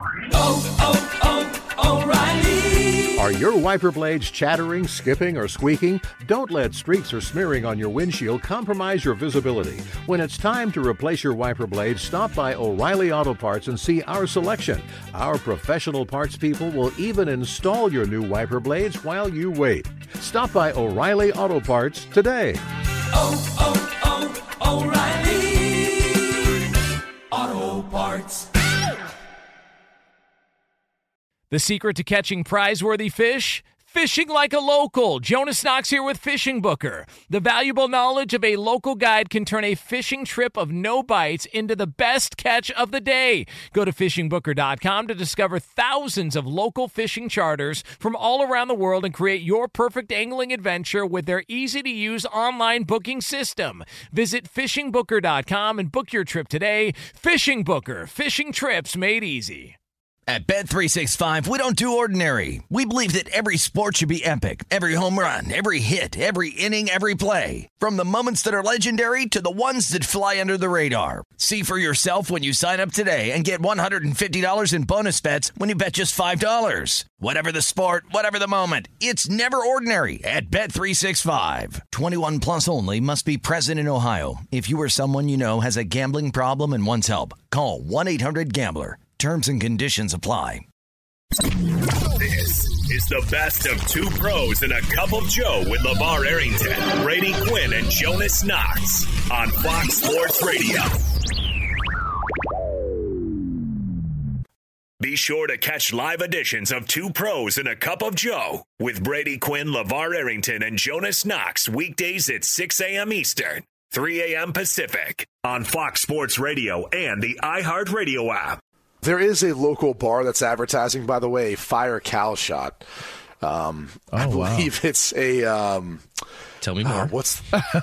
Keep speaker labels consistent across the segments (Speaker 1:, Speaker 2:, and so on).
Speaker 1: O'Reilly. Are your wiper blades chattering, skipping, or squeaking? Don't let streaks or smearing on your windshield compromise your visibility. When it's time to replace your wiper blades, stop by O'Reilly Auto Parts and see our selection. Our professional parts people will even install your new wiper blades while you wait. Stop by O'Reilly Auto Parts today. O'Reilly Auto Parts.
Speaker 2: The secret to catching prize-worthy fish? Fishing like a local. Jonas Knox here with Fishing Booker. The valuable knowledge of a local guide can turn a fishing trip of no bites into the best catch of the day. Go to fishingbooker.com to discover thousands of local fishing charters from all around the world and create your perfect angling adventure with their easy-to-use online booking system. Visit fishingbooker.com and book your trip today. Fishing Booker. Fishing trips made easy.
Speaker 3: At Bet365, we don't do ordinary. We believe that every sport should be epic. Every home run, every hit, every inning, every play. From the moments that are legendary to the ones that fly under the radar. See for yourself when you sign up today and get $150 in bonus bets when you bet just $5. Whatever the sport, whatever the moment, it's never ordinary at Bet365. 21 plus only. Must be present in Ohio. If you or someone you know has a gambling problem and wants help, call 1-800-GAMBLER. Terms and conditions apply.
Speaker 4: This is the best of two pros and a cup of Joe with LeVar Arrington, Brady Quinn, and Jonas Knox on Fox Sports Radio. Be sure to catch live editions of Two Pros and a Cup of Joe with Brady Quinn, LeVar Arrington, and Jonas Knox weekdays at 6 a.m. Eastern, 3 a.m. Pacific on Fox Sports Radio and the iHeartRadio app.
Speaker 5: There is a local bar that's advertising, by the way, a Fire Cal shot. I believe it's a.
Speaker 6: Tell me more.
Speaker 5: What's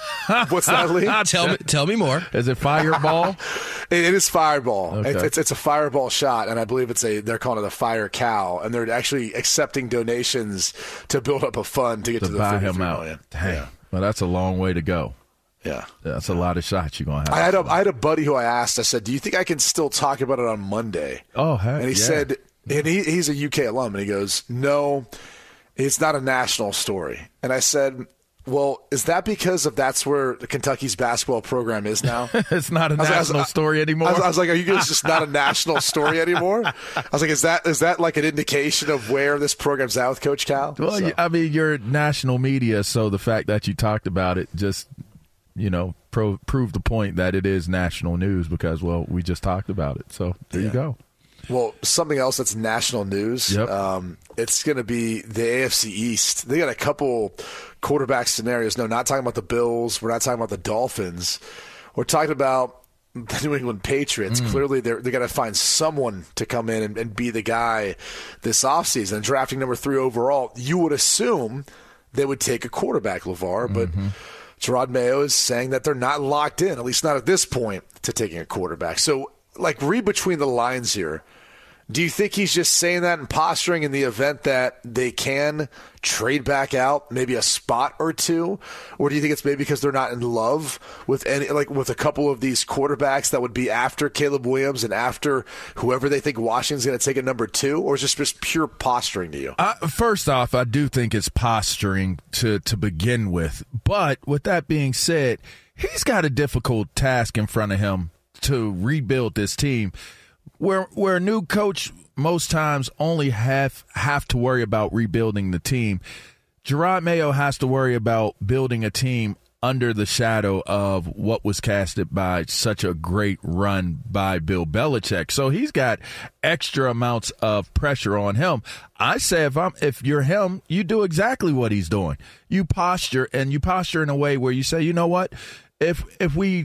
Speaker 5: that, Lee?
Speaker 6: Tell me more.
Speaker 7: Is it Fireball?
Speaker 5: It is Fireball.
Speaker 7: Okay.
Speaker 5: It's a Fireball shot, and I believe they're calling it a Fire Cal, and they're actually accepting donations to build up a fund to get to the
Speaker 7: buy
Speaker 5: $53
Speaker 7: him out.
Speaker 5: million.
Speaker 7: Dang. Yeah. Well, that's a long way to go.
Speaker 5: Yeah.
Speaker 7: That's a lot of shots you're going to have.
Speaker 5: I had a buddy who I asked, I said, do you think I can still talk about it on Monday?
Speaker 7: Oh, heck,
Speaker 5: and he said, and he's a UK alum, and he goes, no, it's not a national story. And I said, well, is that because that's where Kentucky's basketball program is now?
Speaker 7: It's not a national story anymore?
Speaker 5: I was like, are you guys just not a national story anymore? I was like, is that like an indication of where this program's at with Coach Cal?
Speaker 7: Well, so. I mean, you're national media, so the fact that you talked about it just – prove the point that it is national news because, well, we just talked about it. So there you go.
Speaker 5: Well, something else that's national news,
Speaker 7: yep.
Speaker 5: It's going to be the AFC East. They got a couple quarterback scenarios. No, not talking about the Bills. We're not talking about the Dolphins. We're talking about the New England Patriots. Clearly, they got to find someone to come in and be the guy this offseason. Drafting number 3 overall, you would assume they would take a quarterback, LeVar, but Jerod Mayo is saying that they're not locked in, at least not at this point, to taking a quarterback. So, read between the lines here. Do you think he's just saying that and posturing in the event that they can trade back out, maybe a spot or two? Or do you think it's maybe because they're not in love with with a couple of these quarterbacks that would be after Caleb Williams and after whoever they think Washington's going to take at number 2? Or is this just pure posturing to you?
Speaker 7: First off, I do think it's posturing to begin with. But with that being said, he's got a difficult task in front of him to rebuild this team. Where a new coach most times only have to worry about rebuilding the team, Jerod Mayo has to worry about building a team under the shadow of what was casted by such a great run by Bill Belichick. So he's got extra amounts of pressure on him. I say if you're him, you do exactly what he's doing. You posture in a way where you say, you know what, if we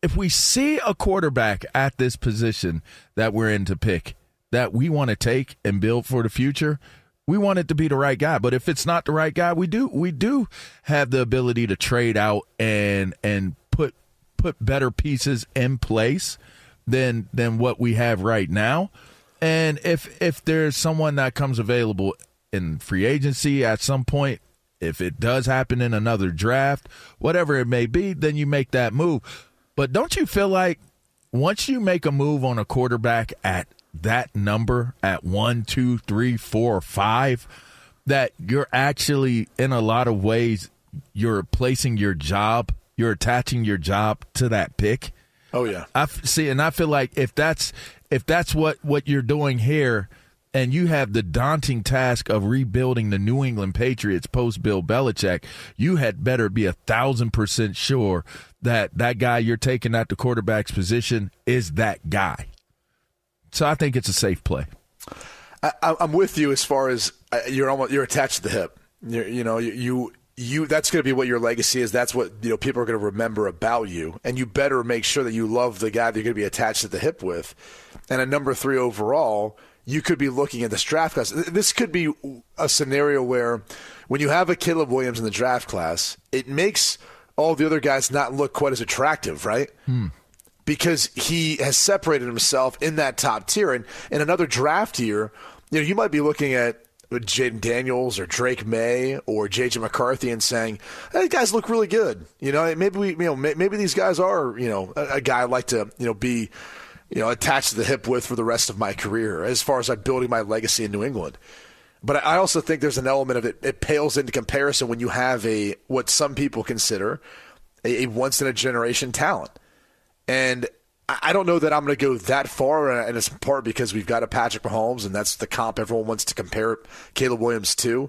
Speaker 7: see a quarterback at this position that we're in to pick, that we want to take and build for the future, we want it to be the right guy. But if it's not the right guy, we do have the ability to trade out and put better pieces in place than what we have right now. And if there's someone that comes available in free agency at some point, if it does happen in another draft, whatever it may be, then you make that move. But don't you feel like once you make a move on a quarterback at that number at 1, 2, 3, 4, 5, that you're actually, in a lot of ways, you're placing your job, you're attaching your job to that pick.
Speaker 5: Oh, yeah.
Speaker 7: I feel like if that's what you're doing here, and you have the daunting task of rebuilding the New England Patriots post-Bill Belichick, you had better be 1,000% sure that that guy you're taking at the quarterback's position is that guy. So I think it's a safe play.
Speaker 5: I'm with you as far as you're attached to the hip. You that's going to be what your legacy is. That's what people are going to remember about you, and you better make sure that you love the guy that you're going to be attached to the hip with. And at number 3 overall, you could be looking at this draft class. This could be a scenario where when you have a Caleb Williams in the draft class, it makes all the other guys not look quite as attractive, right? Because he has separated himself in that top tier. And in another draft year, you might be looking at Jaden Daniels or Drake May or J.J. McCarthy and saying, hey, guys look really good. Maybe these guys are, a guy I'd like to, be attached to the hip with for the rest of my career as far as I'm building my legacy in New England. But I also think there's an element of it pales into comparison when you have what some people consider a once-in-a-generation talent. And I don't know that I'm going to go that far, and it's in part because we've got a Patrick Mahomes, and that's the comp everyone wants to compare Caleb Williams to.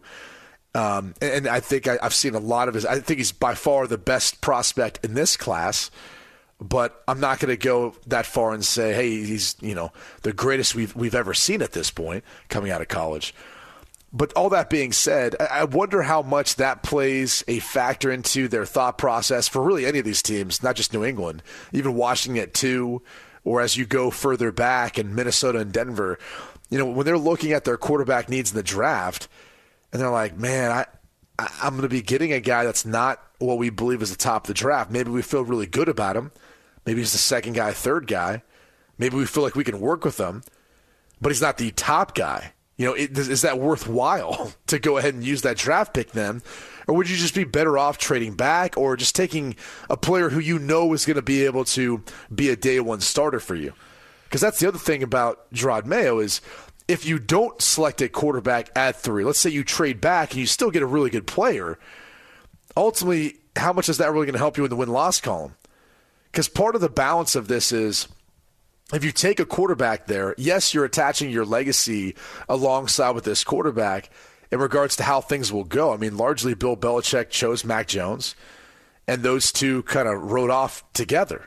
Speaker 5: And I think I've seen a lot of his – I think he's by far the best prospect in this class. But I'm not going to go that far and say, hey, he's the greatest we've ever seen at this point coming out of college. But all that being said, I wonder how much that plays a factor into their thought process for really any of these teams, not just New England, even Washington at 2, or as you go further back in Minnesota and Denver. When they're looking at their quarterback needs in the draft, and they're like, man, I'm going to be getting a guy that's not what we believe is the top of the draft. Maybe we feel really good about him. Maybe he's the second guy, third guy. Maybe we feel like we can work with him, but he's not the top guy. Is that worthwhile to go ahead and use that draft pick then? Or would you just be better off trading back or just taking a player who is going to be able to be a day one starter for you? Because that's the other thing about Jerod Mayo is if you don't select a quarterback at 3, let's say you trade back and you still get a really good player, ultimately, how much is that really going to help you in the win-loss column? Because part of the balance of this is if you take a quarterback there, yes, you're attaching your legacy alongside with this quarterback in regards to how things will go. I mean, largely Bill Belichick chose Mac Jones, and those two kind of rode off together.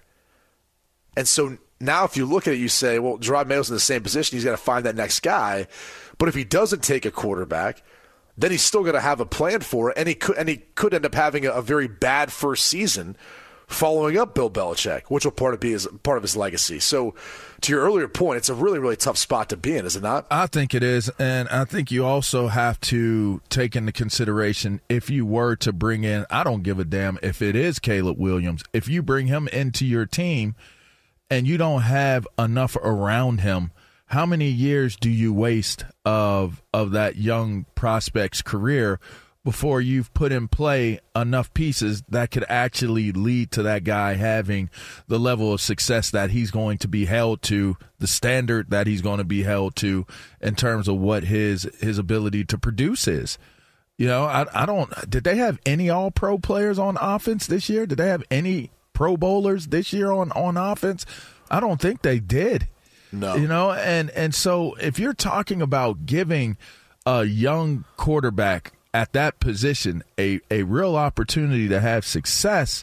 Speaker 5: And so now if you look at it, you say, well, Jerod Mayo's in the same position. He's got to find that next guy. But if he doesn't take a quarterback, then he's still going to have a plan for it, and he could end up having a very bad first season following up Bill Belichick, which will part of his legacy. So to your earlier point, it's a really, really tough spot to be in, is it not?
Speaker 7: I think it is, and I think you also have to take into consideration if you were to bring in, I don't give a damn if it is Caleb Williams, if you bring him into your team and you don't have enough around him, how many years do you waste of that young prospect's career before you've put in play enough pieces that could actually lead to that guy having the level of success that he's going to be held to, the standard that he's going to be held to in terms of what his ability to produce is? Did they have any all-pro players on offense this year? Did they have any Pro Bowlers this year on offense? I don't think they did.
Speaker 5: No.
Speaker 7: And so if you're talking about giving a young quarterback at that position a real opportunity to have success,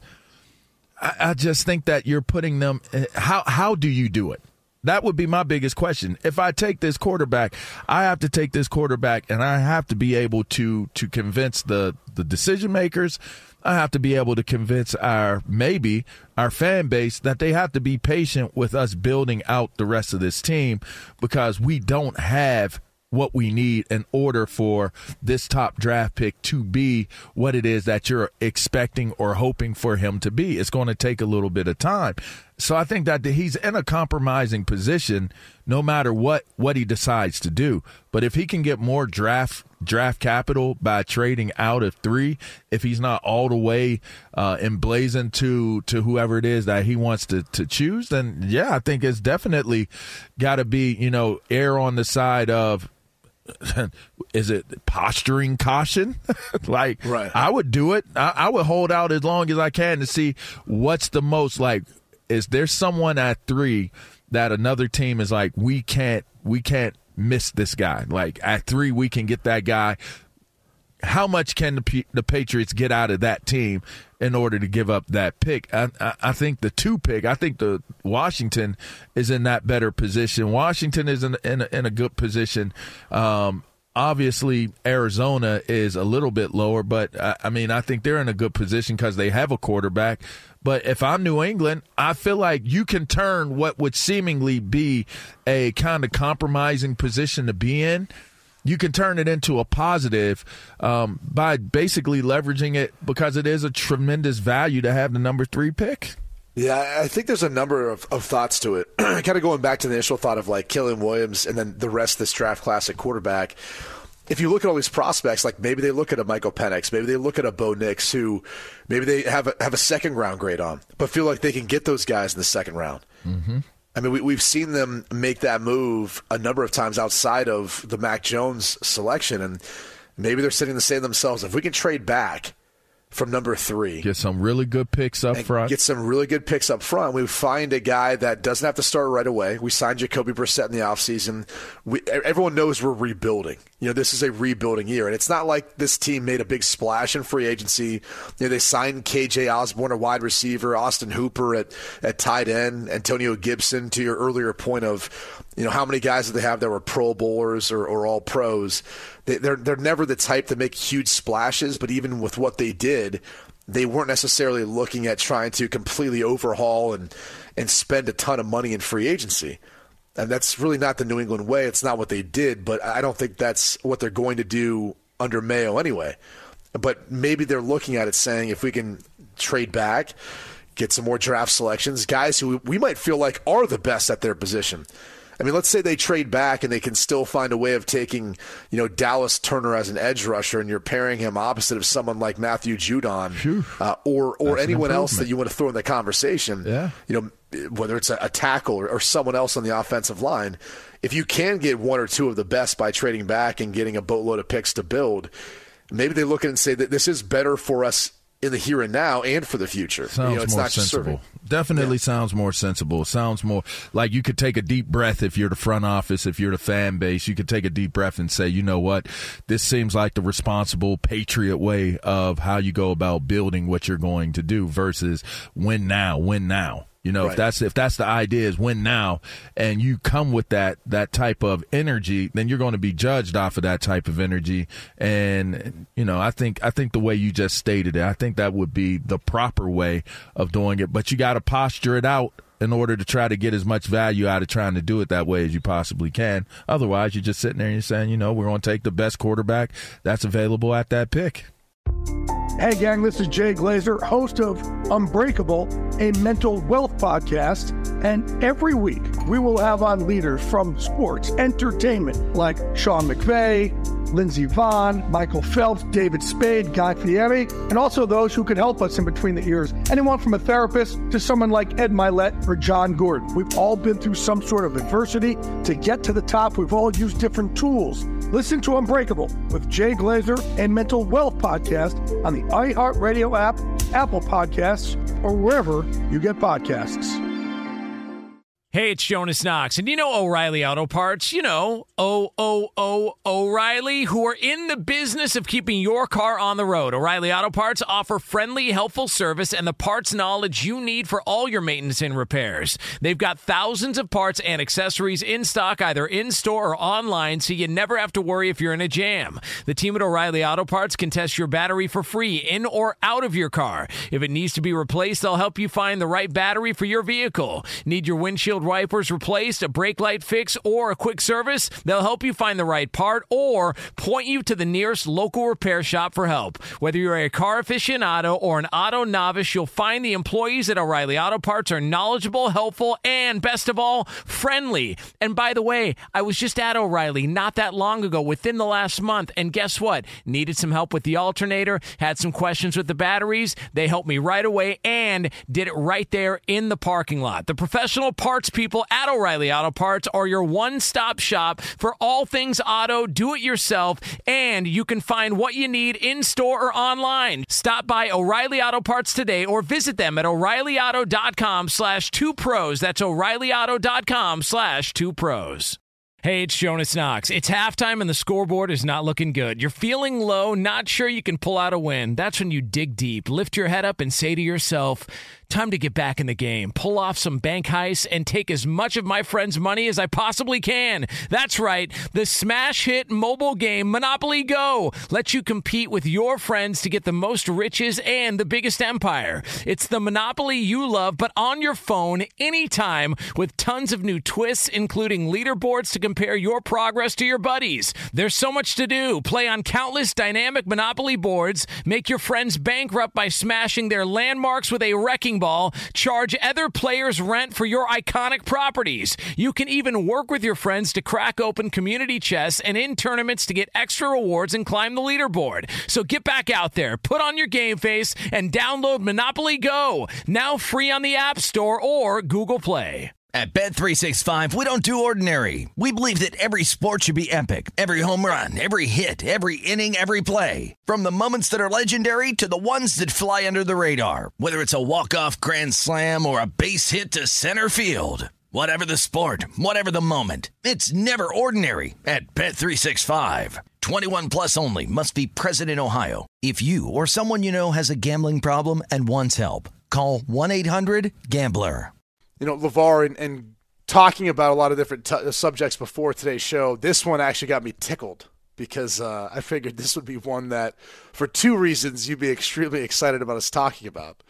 Speaker 7: I just think that you're putting them – how do you do it? That would be my biggest question. If I take this quarterback, I have to take this quarterback and I have to be able to convince the decision makers. I have to be able to convince our fan base that they have to be patient with us building out the rest of this team because we don't have what we need in order for this top draft pick to be what it is that you're expecting or hoping for him to be. It's going to take a little bit of time. So I think that he's in a compromising position no matter what he decides to do. But if he can get more draft draft capital by trading out of 3, if he's not all the way emblazoned to whoever it is that he wants to choose, then yeah, I think it's definitely got to be, err on the side of, is it posturing caution? Right. I would do it. I would hold out as long as I can to see what's the most, is there someone at 3 that another team is like, we can't miss this guy. At 3, we can get that guy. How much can the Patriots get out of that team in order to give up that pick? I think the 2 pick, I think the Washington is in that better position. Washington is in a good position. Obviously, Arizona is a little bit lower, but I think they're in a good position because they have a quarterback. But if I'm New England, I feel like you can turn what would seemingly be a kind of compromising position to be in. You can turn it into a positive by basically leveraging it, because it is a tremendous value to have the number 3 pick.
Speaker 5: Yeah, I think there's a number of thoughts to it. Kind of going back to the initial thought of Killian Williams and then the rest of this draft class at quarterback. If you look at all these prospects, maybe they look at a Michael Penix, maybe they look at a Bo Nix, who maybe they have a second round grade on, but feel like they can get those guys in the second round. Mm-hmm. I mean, we've seen them make that move a number of times outside of the Mac Jones selection, and maybe they're sitting to say to themselves, if we can trade back from number 3.
Speaker 7: Get some really good picks up front.
Speaker 5: We find a guy that doesn't have to start right away. We signed Jacoby Brissett in the offseason. Everyone knows we're rebuilding. This is a rebuilding year. And it's not like this team made a big splash in free agency. They signed KJ Osborne, a wide receiver, Austin Hooper at tight end, Antonio Gibson, to your earlier point of, how many guys do they have that were Pro Bowlers or all pros? They're never the type to make huge splashes, but even with what they did, they weren't necessarily looking at trying to completely overhaul and spend a ton of money in free agency. And that's really not the New England way. It's not what they did, but I don't think that's what they're going to do under Mayo anyway. But maybe they're looking at it saying, if we can trade back, get some more draft selections, guys who we might feel like are the best at their position. I mean, let's say they trade back and they can still find a way of taking, Dallas Turner as an edge rusher, and you're pairing him opposite of someone like Matthew Judon, or anyone else that you want to throw in the conversation.
Speaker 7: Yeah.
Speaker 5: Whether it's a tackle or someone else on the offensive line. If you can get 1 or 2 of the best by trading back and getting a boatload of picks to build, maybe they look at it and say that this is better for us in the here and now and for the future.
Speaker 7: Sounds
Speaker 5: it's
Speaker 7: more
Speaker 5: not
Speaker 7: sensible. Definitely sounds more sensible. Sounds more like you could take a deep breath if you're the front office, if you're the fan base. You could take a deep breath and say, you know what, this seems like the responsible Patriot way of how you go about building what you're going to do versus win now. Right. If that's the idea, is win now, and you come with that type of energy, then you're going to be judged off of that type of energy. And I think the way you just stated it, I think that would be the proper way of doing it. But you got to posture it out in order to try to get as much value out of trying to do it that way as you possibly can. Otherwise, you're just sitting there and you're saying, we're going to take the best quarterback that's available at that pick.
Speaker 8: Hey gang, this is Jay Glazer, host of Unbreakable, a mental wealth podcast. And every week we will have on leaders from sports, entertainment, like Sean McVay, Lindsey Vonn, Michael Phelps, David Spade, Guy Fieri, and also those who could help us in between the ears. Anyone from a therapist to someone like Ed Milet or John Gordon. We've all been through some sort of adversity. To get to the top, we've all used different tools. Listen to Unbreakable with Jay Glazer and Mental Wealth Podcast on the iHeartRadio app, Apple Podcasts, or wherever you get podcasts.
Speaker 2: Hey, it's Jonas Knox, and O'Reilly Auto Parts, O'Reilly, who are in the business of keeping your car on the road. O'Reilly Auto Parts offer friendly, helpful service and the parts knowledge you need for all your maintenance and repairs. They've got thousands of parts and accessories in stock, either in-store or online, so you never have to worry if you're in a jam. The team at O'Reilly Auto Parts can test your battery for free in or out of your car. If it needs to be replaced, they'll help you find the right battery for your vehicle. Need your windshield windshield wipers replaced, a brake light fix, or a quick service, they'll help you find the right part or point you to the nearest local repair shop for help. Whether you're a car aficionado or an auto novice, you'll find the employees at O'Reilly Auto Parts are knowledgeable, helpful, and best of all, friendly. And by the way, I was just at O'Reilly not that long ago, within the last month, and guess what? Needed some help with the alternator, had some questions with the batteries. They helped me right away and did it right there in the parking lot. The professional parts people at O'Reilly Auto Parts are your one-stop shop for all things auto, do-it-yourself, and you can find what you need in-store or online. Stop by O'Reilly Auto Parts today or visit them at O'ReillyAuto.com/2pros. That's O'ReillyAuto.com/2pros. Hey, it's Jonas Knox. It's halftime and the scoreboard is not looking good. You're feeling low, not sure you can pull out a win. That's when you dig deep, lift your head up, and say to yourself, time to get back in the game, pull off some bank heists, and take as much of my friends' money as I possibly can. That's right. The smash hit mobile game Monopoly Go lets you compete with your friends to get the most riches and the biggest empire. It's the Monopoly you love, but on your phone anytime with tons of new twists, including leaderboards to compare your progress to your buddies. There's so much to do. Play on countless dynamic Monopoly boards, make your friends bankrupt by smashing their landmarks with a wrecking ball, charge other players rent for your iconic properties. You can even work with your friends to crack open community chests and in tournaments to get extra rewards and climb the leaderboard. So get back out there, put on your game face, and download Monopoly Go, now free on the App Store or Google Play.
Speaker 3: At Bet365, we don't do ordinary. We believe that every sport should be epic. Every home run, every hit, every inning, every play. From the moments that are legendary to the ones that fly under the radar. Whether it's a walk-off grand slam or a base hit to center field. Whatever the sport, whatever the moment. It's never ordinary at Bet365. 21 plus only. Must be present in Ohio. If you or someone you know has a gambling problem and wants help, call 1-800-GAMBLER.
Speaker 5: You know, LeVar, and talking about a lot of different subjects before today's show, this one actually got me tickled because I figured this would be one that, for two reasons, you'd be extremely excited about us talking about.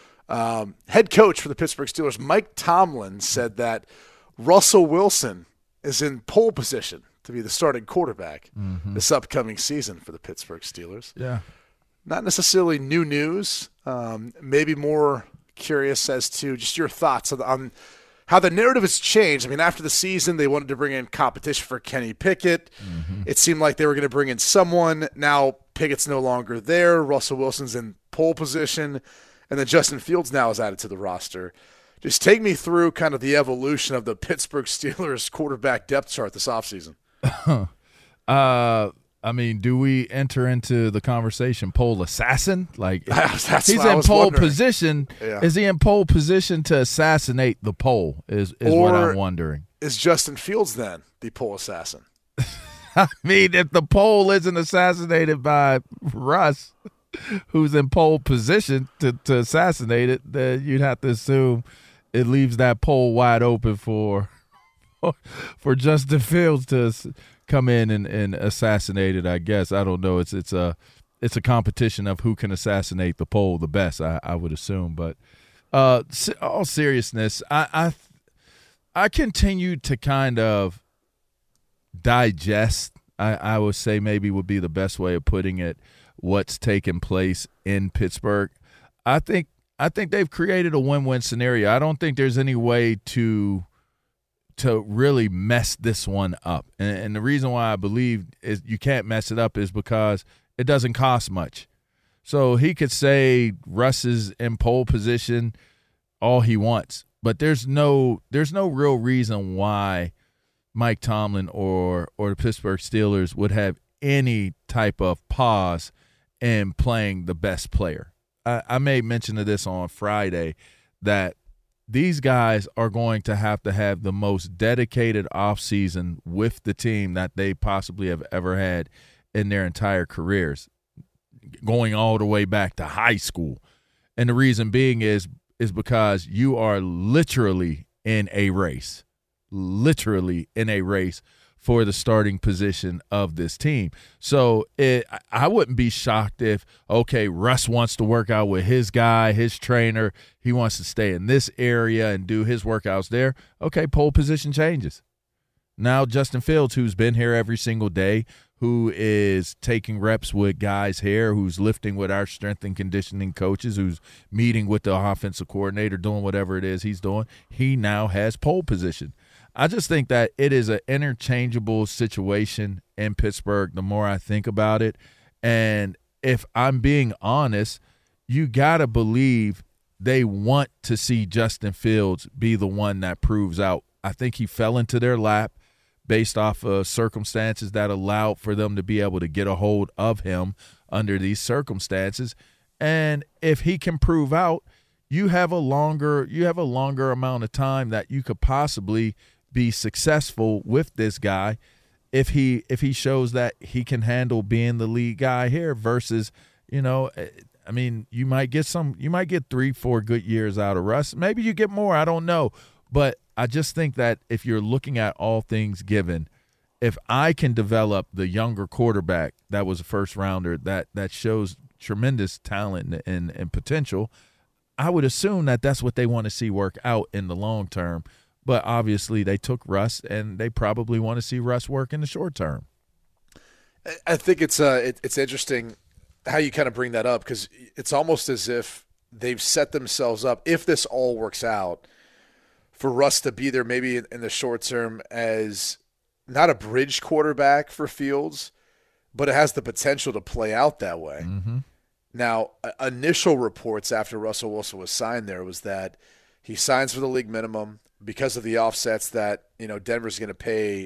Speaker 5: Head coach for the Pittsburgh Steelers, Mike Tomlin, said that Russell Wilson is in pole position to be the starting quarterback this upcoming season for the Pittsburgh Steelers.
Speaker 7: Yeah.
Speaker 5: Not necessarily new news, maybe more curious as to just your thoughts on how the narrative has changed. I mean, after the season, they wanted to bring in competition for Kenny Pickett. It seemed like they were going to bring in someone. Now Pickett's no longer there. Russell Wilson's in pole position. And then Justin Fields now is added to the roster. Just take me through kind of the evolution of the Pittsburgh Steelers quarterback depth chart this offseason.
Speaker 7: I mean, do we enter into the conversation pole assassin? Like,
Speaker 5: he's
Speaker 7: in pole position.
Speaker 5: Yeah.
Speaker 7: Is he in pole position to assassinate the pole is what I'm wondering.
Speaker 5: Is Justin Fields then the pole assassin?
Speaker 7: I mean, if the pole isn't assassinated by Russ, who's in pole position to assassinate it, then you'd have to assume it leaves that pole wide open for Justin Fields to come in and assassinate it. I guess I don't know. It's a competition of who can assassinate the pole the best. I would assume, but all seriousness, I continue to kind of digest. I would say maybe would be the best way of putting it. What's taking place in Pittsburgh? I think they've created a win-win scenario. I don't think there's any way to really mess this one up. And the reason why I believe is you can't mess it up is because it doesn't cost much. So he could say Russ is in pole position all he wants, but there's no real reason why Mike Tomlin or the Pittsburgh Steelers would have any type of pause in playing the best player. I made mention of this on Friday that these guys are going to have the most dedicated offseason with the team that they possibly have ever had in their entire careers, going all the way back to high school. And the reason being is because you are literally in a race for the starting position of this team. So I wouldn't be shocked if, okay, Russ wants to work out with his guy, his trainer. He wants to stay in this area and do his workouts there. Okay, pole position changes. Now Justin Fields, who's been here every single day, who is taking reps with guys here, who's lifting with our strength and conditioning coaches, who's meeting with the offensive coordinator, doing whatever it is he's doing, he now has pole position. I just think that it is an interchangeable situation in Pittsburgh the more I think about it. And if I'm being honest, you got to believe they want to see Justin Fields be the one that proves out. I think he fell into their lap based off of circumstances that allowed for them to be able to get a hold of him under these circumstances. And if he can prove out, you have a longer amount of time that you could possibly be successful with this guy if he shows that he can handle being the lead guy here versus, you might get 3-4 good years out of Russ. Maybe you get more, I don't know. But I just think that if you're looking at all things given, if I can develop the younger quarterback that was a first rounder that shows tremendous talent and potential, I would assume that that's what they want to see work out in the long term. But obviously they took Russ, and they probably want to see Russ work in the short term.
Speaker 5: I think it's interesting how you kind of bring that up, because it's almost as if they've set themselves up, if this all works out, for Russ to be there maybe in the short term as not a bridge quarterback for Fields, but it has the potential to play out that way.
Speaker 7: Mm-hmm.
Speaker 5: Now, initial reports after Russell Wilson was signed there was that he signs for the league minimum because of the offsets that, Denver's going to pay,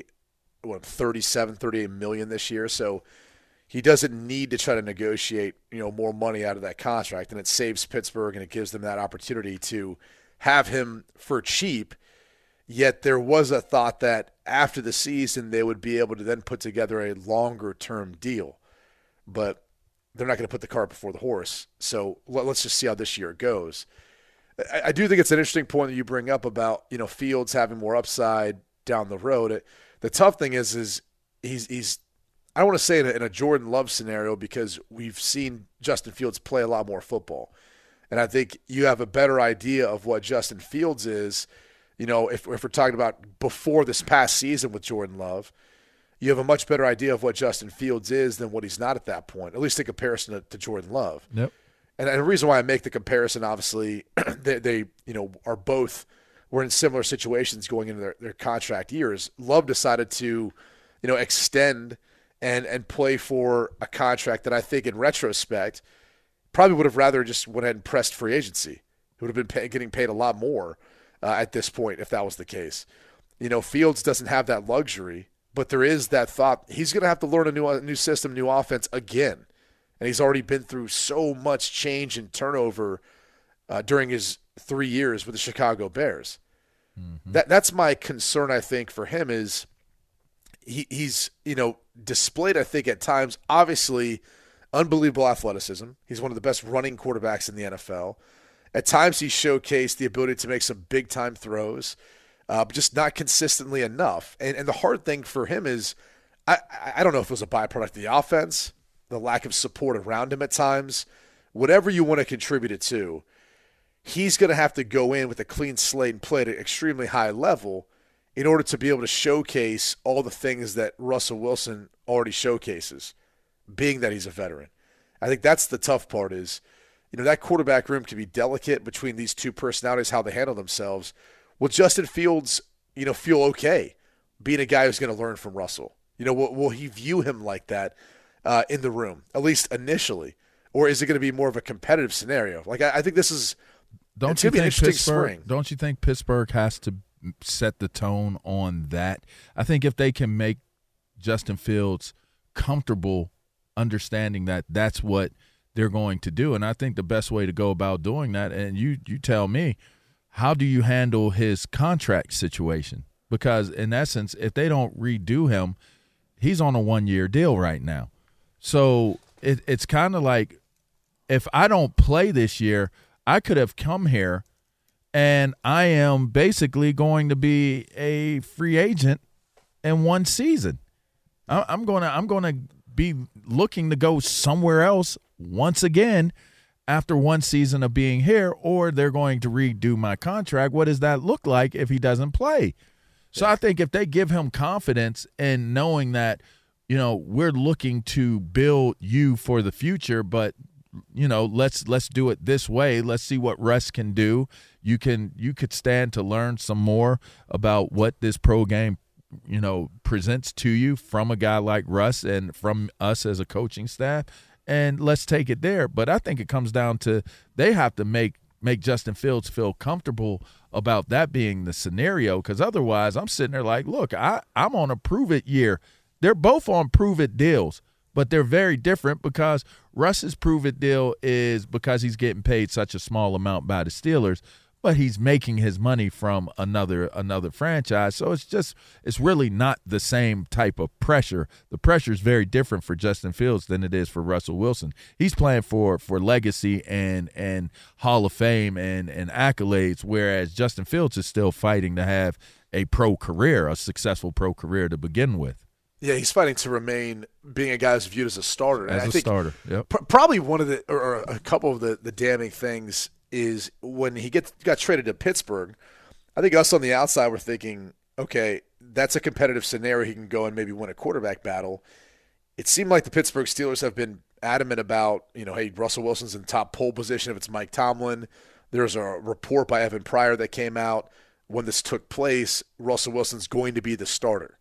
Speaker 5: $38 million this year. So he doesn't need to try to negotiate, more money out of that contract, and it saves Pittsburgh and it gives them that opportunity to have him for cheap. Yet there was a thought that after the season they would be able to then put together a longer-term deal. But they're not going to put the cart before the horse. So let's just see how this year goes. I do think it's an interesting point that you bring up about, Fields having more upside down the road. The tough thing is he's I don't want to say it in a Jordan Love scenario, because we've seen Justin Fields play a lot more football. And I think you have a better idea of what Justin Fields is, if we're talking about before this past season with Jordan Love, you have a much better idea of what Justin Fields is than what he's not at that point, at least in comparison to Jordan Love.
Speaker 7: Yep.
Speaker 5: And the reason why I make the comparison, obviously, they are both were in similar situations going into their contract years. Love decided to, extend and play for a contract that I think in retrospect probably would have rather just went ahead and pressed free agency. It would have been getting paid a lot more at this point if that was the case. Fields doesn't have that luxury, but there is that thought he's going to have to learn a new system, new offense again. And he's already been through so much change and turnover during his 3 years with the Chicago Bears. Mm-hmm. That's my concern, I think, for him is he's displayed, I think, at times, obviously, unbelievable athleticism. He's one of the best running quarterbacks in the NFL. At times he showcased the ability to make some big-time throws, but just not consistently enough. And the hard thing for him is, I don't know if it was a byproduct of the offense, the lack of support around him at times, whatever you want to contribute it to, he's going to have to go in with a clean slate and play at an extremely high level in order to be able to showcase all the things that Russell Wilson already showcases, being that he's a veteran. I think that's the tough part is, that quarterback room can be delicate between these two personalities, how they handle themselves. Will Justin Fields, feel okay being a guy who's going to learn from Russell? Will he view him like that in the room, at least initially? Or is it going to be more of a competitive scenario? Like, I think this is going to be an interesting spring.
Speaker 7: Don't you think Pittsburgh has to set the tone on that? I think if they can make Justin Fields comfortable understanding that that's what they're going to do, and I think the best way to go about doing that, and you tell me, how do you handle his contract situation? Because in essence, if they don't redo him, he's on a 1-year deal right now. So it's kind of like, if I don't play this year, I could have come here and I am basically going to be a free agent in one season. I'm gonna be looking to go somewhere else once again after one season of being here, or they're going to redo my contract. What does that look like if he doesn't play? So I think if they give him confidence in knowing that, we're looking to build you for the future, but let's do it this way. Let's see what Russ can do. You could stand to learn some more about what this pro game, presents to you from a guy like Russ and from us as a coaching staff, and let's take it there. But I think it comes down to they have to make Justin Fields feel comfortable about that being the scenario, because otherwise I'm sitting there like, look, I'm on a prove-it year. They're both on prove-it deals, but they're very different because Russ's prove-it deal is because he's getting paid such a small amount by the Steelers, but he's making his money from another franchise. So it's really not the same type of pressure. The pressure is very different for Justin Fields than it is for Russell Wilson. He's playing for legacy and Hall of Fame and accolades, whereas Justin Fields is still fighting to have a pro career, a successful pro career to begin with.
Speaker 5: Yeah, he's fighting to remain being a guy who's viewed as a starter.
Speaker 7: As a starter, yep.
Speaker 5: Probably one of or a couple of the damning things is when he got traded to Pittsburgh. I think us on the outside were thinking, okay, that's a competitive scenario. He can go and maybe win a quarterback battle. It seemed like the Pittsburgh Steelers have been adamant about, hey, Russell Wilson's in top pole position if it's Mike Tomlin. There's a report by Evan Pryor that came out when this took place. Russell Wilson's going to be the starter.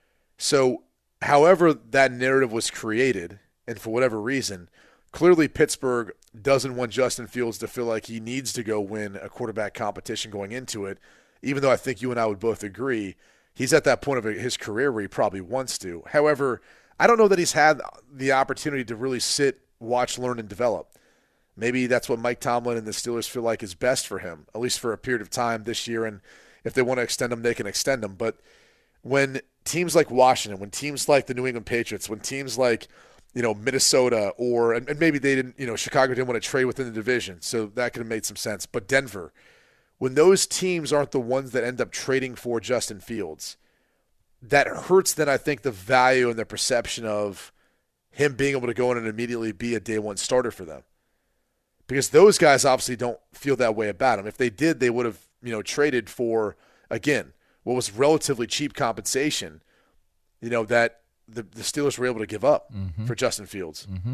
Speaker 5: So however that narrative was created, and for whatever reason, clearly Pittsburgh doesn't want Justin Fields to feel like he needs to go win a quarterback competition going into it, even though I think you and I would both agree he's at that point of his career where he probably wants to. However, I don't know that he's had the opportunity to really sit, watch, learn, and develop. Maybe that's what Mike Tomlin and the Steelers feel like is best for him, at least for a period of time this year, and if they want to extend him, they can extend him. But when teams like Washington, when teams like the New England Patriots, when teams like Minnesota, and maybe they didn't, Chicago didn't want to trade within the division, so that could have made some sense. But Denver, when those teams aren't the ones that end up trading for Justin Fields, that hurts then I think the value and the perception of him being able to go in and immediately be a day one starter for them. Because those guys obviously don't feel that way about him. If they did, they would have, traded for, again, what was relatively cheap compensation, that the Steelers were able to give up for Justin Fields. Mm-hmm.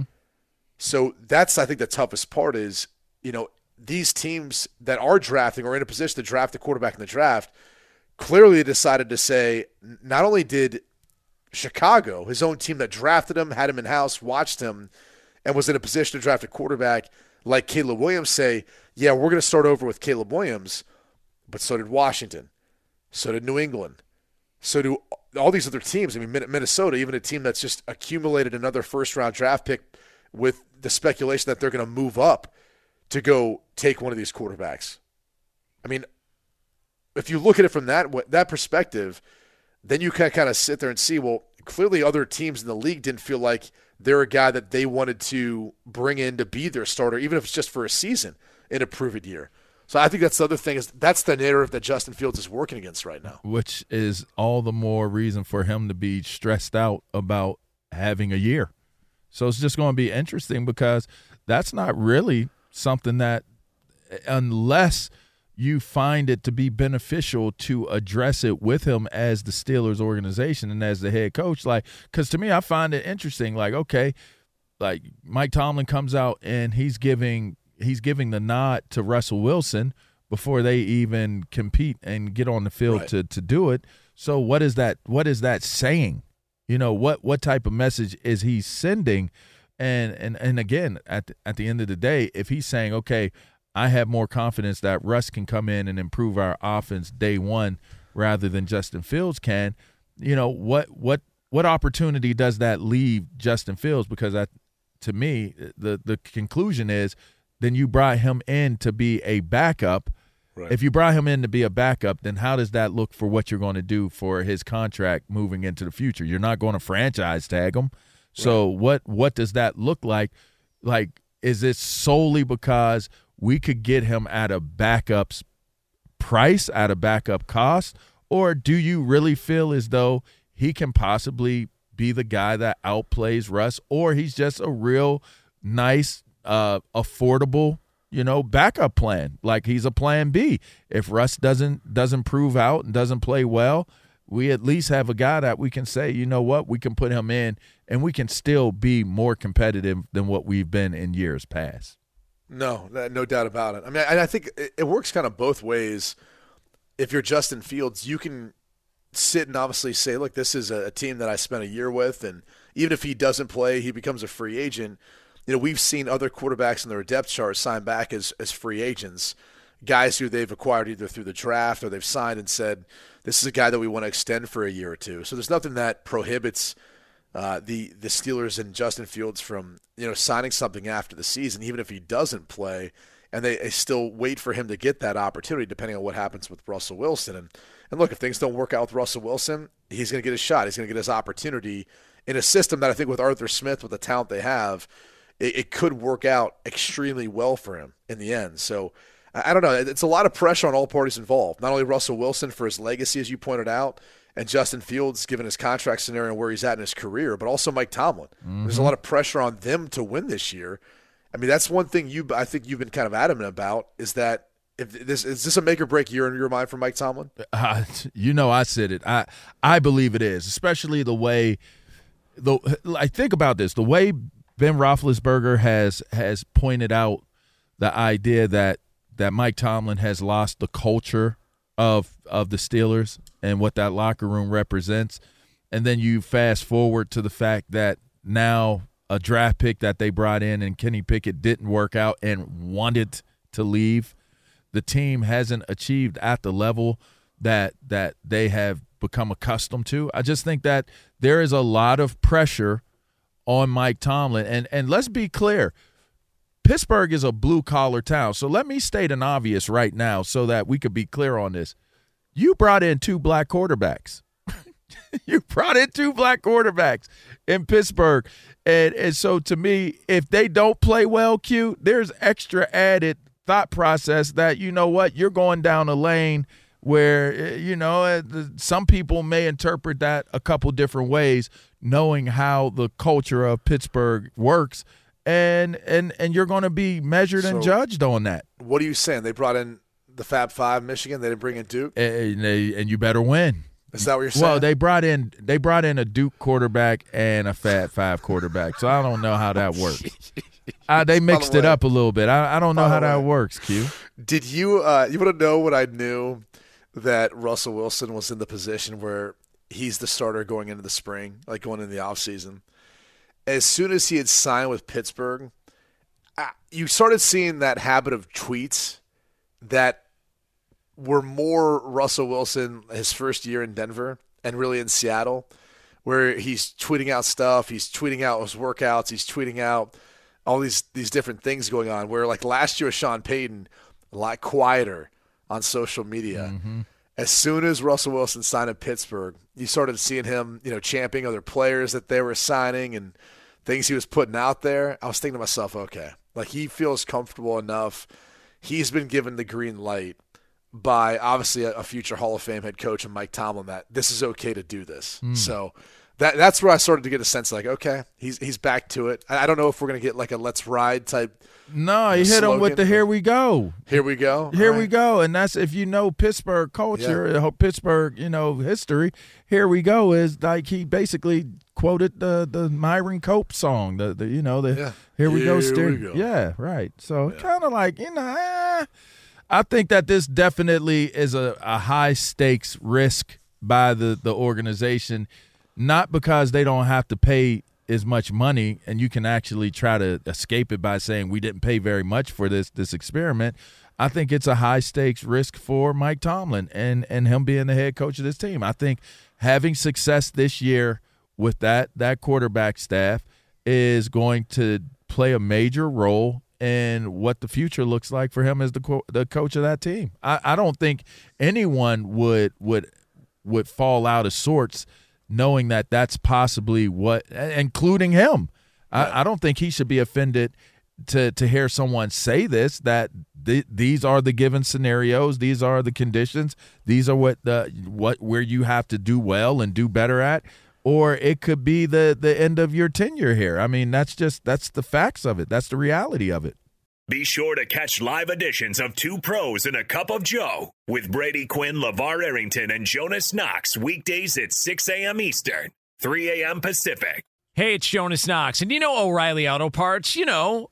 Speaker 5: So that's, I think, the toughest part is, these teams that are drafting or in a position to draft a quarterback in the draft clearly decided to say, not only did Chicago, his own team that drafted him, had him in-house, watched him, and was in a position to draft a quarterback like Caleb Williams, say, yeah, we're going to start over with Caleb Williams, but so did Washington. So did New England. So do all these other teams. I mean, Minnesota, even a team that's just accumulated another first-round draft pick with the speculation that they're going to move up to go take one of these quarterbacks. I mean, if you look at it from that perspective, then you can kind of sit there and see, well, clearly other teams in the league didn't feel like they're a guy that they wanted to bring in to be their starter, even if it's just for a season in a prove-it year. So I think that's the other thing, is that's the narrative that Justin Fields is working against right now.
Speaker 7: Which is all the more reason for him to be stressed out about having a year. So it's just going to be interesting, because that's not really something that, unless you find it to be beneficial to address it with him as the Steelers organization and as the head coach, because to me, I find it interesting, okay, Mike Tomlin comes out and he's giving the nod to Russell Wilson before they even compete and get on the field
Speaker 5: right.
Speaker 7: to do it. So what is that saying? What type of message is he sending? And again, at the end of the day, if he's saying, okay, I have more confidence that Russ can come in and improve our offense day one rather than Justin Fields can, what opportunity does that leave Justin Fields? Because to me, the conclusion is, then you brought him in to be a backup. Right. If you brought him in to be a backup, then how does that look for what you're going to do for his contract moving into the future? You're not going to franchise tag him. So right. What does that look like? Is it solely because we could get him at a backup's price, at a backup cost? Or do you really feel as though he can possibly be the guy that outplays Russ, or he's just a real nice, affordable, backup plan. Like he's a plan B. If Russ doesn't prove out and doesn't play well, we at least have a guy that we can say, you know what, we can put him in and we can still be more competitive than what we've been in years past.
Speaker 5: No doubt about it. I mean, I think it works kind of both ways. If you're Justin Fields, you can sit and obviously say, look, this is a team that I spent a year with, and even if he doesn't play, he becomes a free agent. We've seen other quarterbacks in their depth chart sign back as free agents, guys who they've acquired either through the draft or they've signed and said, this is a guy that we want to extend for a year or two. So there's nothing that prohibits the Steelers and Justin Fields from signing something after the season, even if he doesn't play, and they still wait for him to get that opportunity depending on what happens with Russell Wilson. And look, if things don't work out with Russell Wilson, he's going to get his shot. He's going to get his opportunity in a system that I think with Arthur Smith, with the talent they have, it could work out extremely well for him in the end. So I don't know. It's a lot of pressure on all parties involved. Not only Russell Wilson for his legacy, as you pointed out, and Justin Fields given his contract scenario and where he's at in his career, but also Mike Tomlin. Mm-hmm. There's a lot of pressure on them to win this year. I mean, that's one thing I think you've been kind of adamant about, is that is this a make or break year in your mind for Mike Tomlin?
Speaker 7: I said it. I believe it is, especially the way I think about this. The way Ben Roethlisberger has pointed out the idea that Mike Tomlin has lost the culture of the Steelers and what that locker room represents. And then you fast forward to the fact that now a draft pick that they brought in and Kenny Pickett didn't work out and wanted to leave. The team hasn't achieved at the level that they have become accustomed to. I just think that there is a lot of pressure on Mike Tomlin. And let's be clear, Pittsburgh is a blue-collar town. So let me state an obvious right now so that we could be clear on this. You brought in 2 black quarterbacks. You brought in 2 black quarterbacks in Pittsburgh. And so to me, if they don't play well, Q, there's extra added thought process that, you know what, you're going down a lane where, some people may interpret that a couple different ways, knowing how the culture of Pittsburgh works. And you're going to be measured and judged on that.
Speaker 5: What are you saying? They brought in the Fab Five, Michigan. They didn't bring in Duke,
Speaker 7: and you better win.
Speaker 5: Is that what you're saying?
Speaker 7: Well, they brought in a Duke quarterback and a Fab Five quarterback. So I don't know how that works. They mixed it up a little bit. I don't know how that works. Q.
Speaker 5: Did you want to know what I knew? That Russell Wilson was in the position where he's the starter going into the spring, like going into the offseason. As soon as he had signed with Pittsburgh, you started seeing that habit of tweets that were more Russell Wilson his first year in Denver and really in Seattle, where he's tweeting out stuff, he's tweeting out his workouts, he's tweeting out all these different things going on, where like last year Sean Payton, a lot quieter on social media. Mm-hmm. As soon as Russell Wilson signed in Pittsburgh, you started seeing him, championing other players that they were signing and things he was putting out there. I was thinking to myself, okay, like he feels comfortable enough. He's been given the green light by obviously a future Hall of Fame head coach and Mike Tomlin that this is okay to do this. So that's where I started to get a sense like, okay, he's back to it. I don't know if we're going to get like a let's ride type.
Speaker 7: No, he hit him with the here we go.
Speaker 5: Here we go.
Speaker 7: Here we go. And that's, if you know Pittsburgh culture, Pittsburgh, history, here we go is like he basically quoted the Myron Cope song, the here we go. Yeah, right. So kind of like, I think that this definitely is a high stakes risk by the organization, not because they don't have to pay as much money and you can actually try to escape it by saying we didn't pay very much for this experiment. I think it's a high stakes risk for Mike Tomlin and him being the head coach of this team. I think having success this year with that quarterback staff is going to play a major role in what the future looks like for him as the coach of that team. I don't think anyone would fall out of sorts knowing that that's possibly what, including him. I don't think he should be offended to hear someone say this, that these are the given scenarios, these are the conditions, these are where you have to do well and do better at, or it could be the end of your tenure here. I mean, that's the facts of it. That's the reality of it.
Speaker 4: Be sure to catch live editions of Two Pros and a Cup of Joe with Brady Quinn, LeVar Arrington, and Jonas Knox weekdays at 6 a.m. Eastern, 3 a.m. Pacific.
Speaker 2: Hey, it's Jonas Knox, and you know O'Reilly Auto Parts, you know,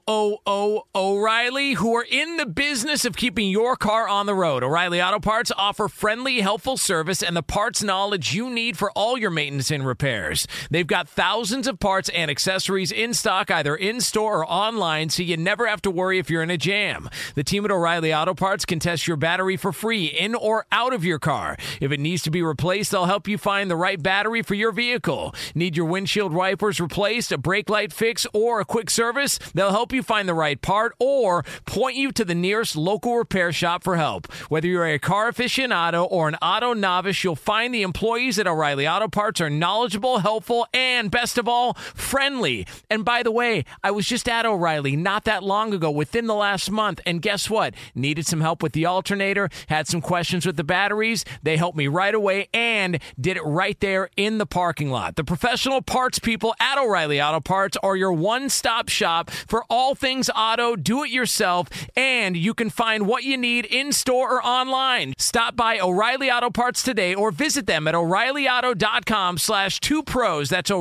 Speaker 2: O'Reilly, who are in the business of keeping your car on the road. O'Reilly Auto Parts offer friendly, helpful service and the parts knowledge you need for all your maintenance and repairs. They've got thousands of parts and accessories in stock, either in-store or online, so you never have to worry if you're in a jam. The team at O'Reilly Auto Parts can test your battery for free in or out of your car. If it needs to be replaced, they'll help you find the right battery for your vehicle. Need your windshield wipers replaced, a brake light fix, or a quick service? They'll help you find the right part or point you to the nearest local repair shop for help. Whether you're a car aficionado or an auto novice, you'll find the employees at O'Reilly Auto Parts are knowledgeable, helpful, and best of all, friendly. And by the way, I was just at O'Reilly not that long ago, within the last month, and guess what? Needed some help with the alternator, had some questions with the batteries. They helped me right away and did it right there in the parking lot. The professional parts people at O'Reilly Auto Parts are your one-stop shop for all things auto, do-it-yourself, and you can find what you need in-store or online. Stop by O'Reilly Auto Parts today or visit them at O'ReillyAuto.com/2pros. That's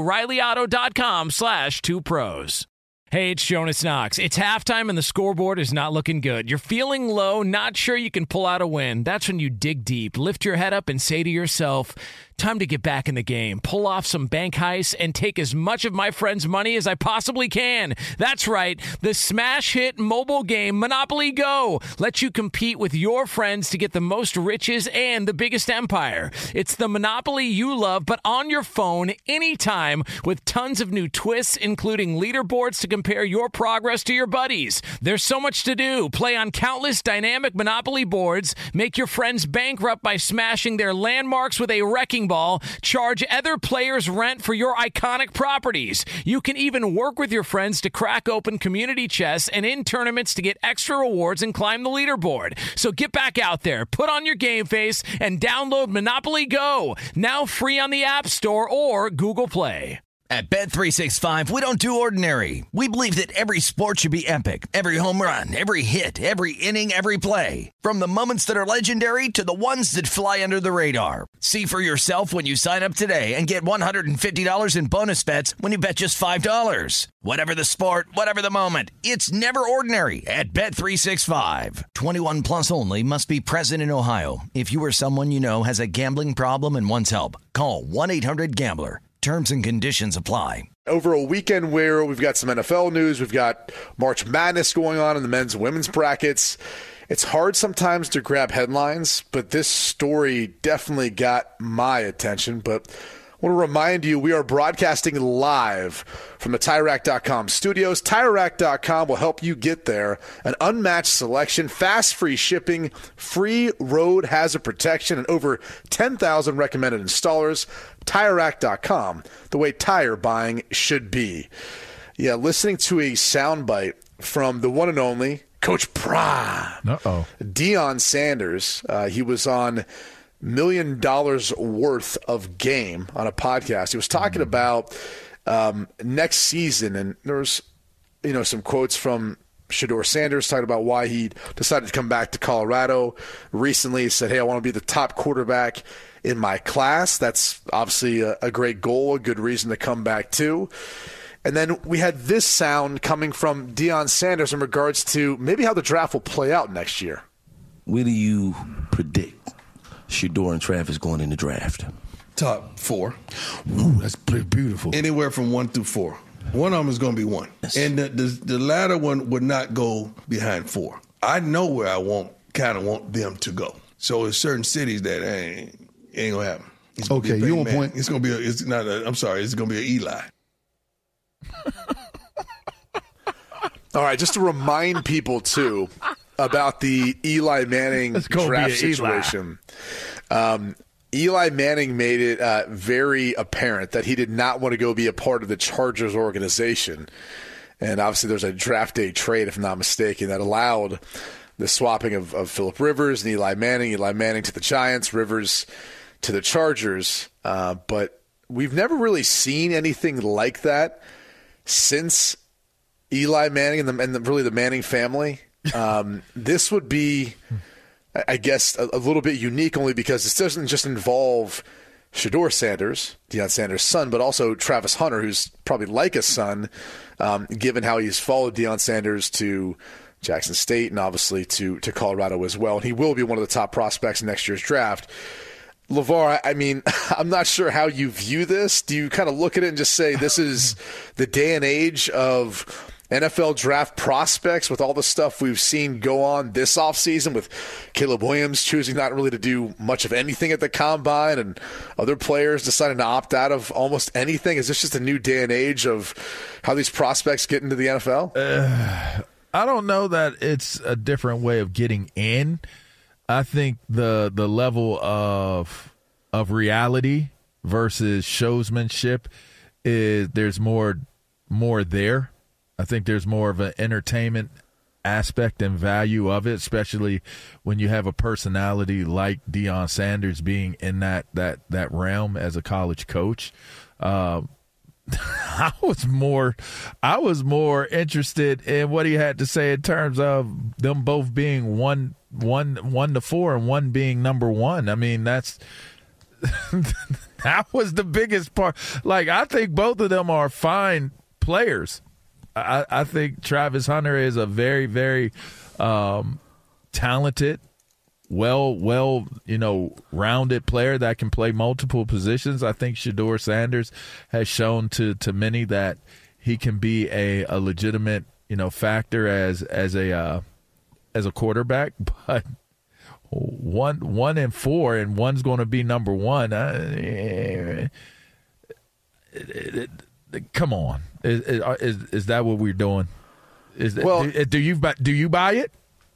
Speaker 2: O'ReillyAuto.com/2pros. Hey, it's Jonas Knox. It's halftime and the scoreboard is not looking good. You're feeling low, not sure you can pull out a win. That's when you dig deep, lift your head up and say to yourself, time to get back in the game, pull off some bank heists, and take as much of my friends' money as I possibly can. That's right. The smash hit mobile game Monopoly Go lets you compete with your friends to get the most riches and the biggest empire. It's the Monopoly you love, but on your phone anytime with tons of new twists, including leaderboards to compare your progress to your buddies. There's so much to do. Play on countless dynamic Monopoly boards, make your friends bankrupt by smashing their landmarks with a wrecking ball, charge other players rent for your iconic properties. You can even work with your friends to crack open community chests and in tournaments to get extra rewards and climb the leaderboard. So get back out there, put on your game face, and download Monopoly Go, now free on the App Store or Google Play.
Speaker 3: At Bet365, we don't do ordinary. We believe that every sport should be epic. Every home run, every hit, every inning, every play. From the moments that are legendary to the ones that fly under the radar. See for yourself when you sign up today and get $150 in bonus bets when you bet just $5. Whatever the sport, whatever the moment, it's never ordinary at Bet365. 21 plus only. Must be present in Ohio. If you or someone you know has a gambling problem and wants help, call 1-800-GAMBLER. Terms and conditions apply.
Speaker 5: Over a weekend where we've got some NFL news, we've got March Madness going on in the men's and women's brackets. It's hard sometimes to grab headlines, but this story definitely got my attention. But I want to remind you, we are broadcasting live from the TireRack.com studios. TireRack.com will help you get there. An unmatched selection, fast free shipping, free road hazard protection, and over 10,000 recommended installers. TireRack.com, the way tire buying should be. Yeah, listening to a soundbite from the one and only Coach Prime, Deion Sanders. He was on $1 million worth of game on a podcast. He was talking about next season, and there's some quotes from Shedeur Sanders talking about why he decided to come back to Colorado. Recently he said, hey, I want to be the top quarterback in my class. That's obviously a great goal, a good reason to come back too. And then we had this sound coming from Deion Sanders in regards to maybe how the draft will play out next year.
Speaker 9: Where do you predict Shedeur and Travis going in the draft?
Speaker 10: Top 4.
Speaker 9: Ooh, that's beautiful.
Speaker 10: Anywhere from 1 through 4. One of them is going to be 1. Yes. And the latter one would not go behind 4. I know where I want them to go. So there's certain cities that ain't going to happen.
Speaker 9: Okay, you on point.
Speaker 10: It's going to be it's going to be an Eli.
Speaker 5: All right, just to remind people, too, about the Eli Manning draft situation. Eli Manning made it very apparent that he did not want to go be a part of the Chargers organization. And obviously there's a draft day trade, if I'm not mistaken, that allowed the swapping of Phillip Rivers and Eli Manning to the Giants, Rivers to the Chargers. But we've never really seen anything like that since Eli Manning and really the Manning family. This would be, I guess, a little bit unique only because this doesn't just involve Shedeur Sanders, Deion Sanders' son, but also Travis Hunter, who's probably like a son, given how he's followed Deion Sanders to Jackson State and obviously to Colorado as well. And he will be one of the top prospects in next year's draft. LeVar, I mean, I'm not sure how you view this. Do you kind of look at it and just say this is the day and age of NFL draft prospects with all the stuff we've seen go on this offseason with Caleb Williams choosing not really to do much of anything at the combine and other players deciding to opt out of almost anything? Is this just a new day and age of how these prospects get into the NFL?
Speaker 7: I don't know that it's a different way of getting in. I think the level of reality versus showsmanship is there's more there. I think there's more of an entertainment aspect and value of it, especially when you have a personality like Deion Sanders being in that realm as a college coach. I was more interested in what he had to say in terms of them both being one to 4 and one being number 1. I mean, that was the biggest part. Like, I think both of them are fine players. I think Travis Hunter is a very, very talented, well, rounded player that can play multiple positions. I think Shedeur Sanders has shown to many that he can be a legitimate, factor as a quarterback. But 1 and 4, and one's going to be number 1. Come on. Is that what we're doing? Do you buy it?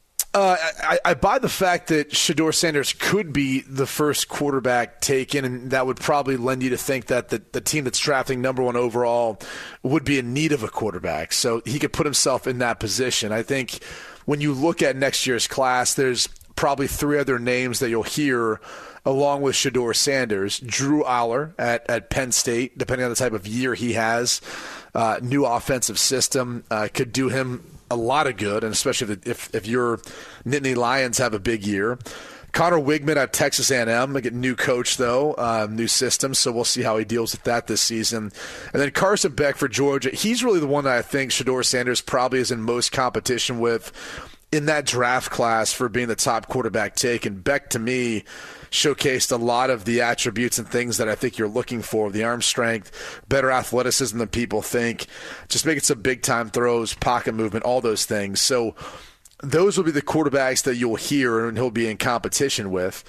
Speaker 5: I buy the fact that Shedeur Sanders could be the first quarterback taken, and that would probably lend you to think that the team that's drafting number 1 overall would be in need of a quarterback. So he could put himself in that position. I think when you look at next year's class, there's probably 3 other names that you'll hear along with Shedeur Sanders. Drew Aller at Penn State, depending on the type of year he has. New offensive system could do him a lot of good, and especially if your Nittany Lions have a big year. Connor Wigman at Texas A&M, like a new coach though, new system, so we'll see how he deals with that this season. And then Carson Beck for Georgia. He's really the one that I think Shedeur Sanders probably is in most competition with in that draft class for being the top quarterback take. And Beck, to me, showcased a lot of the attributes and things that I think you're looking for. The arm strength, better athleticism than people think, just making some big-time throws, pocket movement, all those things. So those will be the quarterbacks that you'll hear and he'll be in competition with.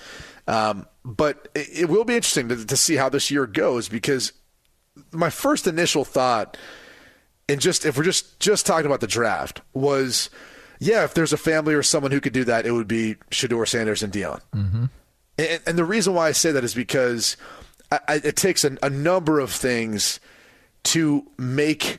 Speaker 5: But it will be interesting to see how this year goes, because my first initial thought, and just if we're just talking about the draft, was, yeah, if there's a family or someone who could do that, it would be Shedeur Sanders and Deion. Mm-hmm. And the reason why I say that is because it takes a number of things to make